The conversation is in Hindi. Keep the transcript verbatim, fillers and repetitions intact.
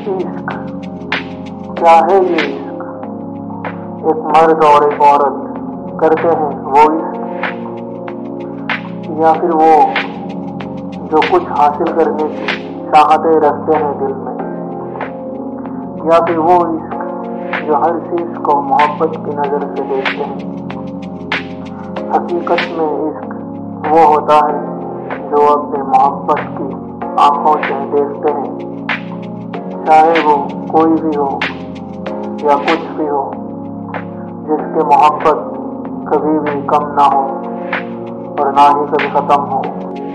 इश्क क्या है ये इश्क? एक मर्द और एक औरत करते हैं वो इश्क, या फिर वो जो कुछ हासिल करने की चाहते रखते हैं दिल में, या फिर वो इश्क जो हर चीज को मोहब्बत की नजर से देखते हैं। हकीकत में इश्क वो होता है जो अपने मोहब्बत की आंखों से देखते हैं, चाहे वो कोई भी हो या कुछ भी हो, जिसके मोहब्बत कभी भी कम ना हो और ना ही कभी खत्म हो।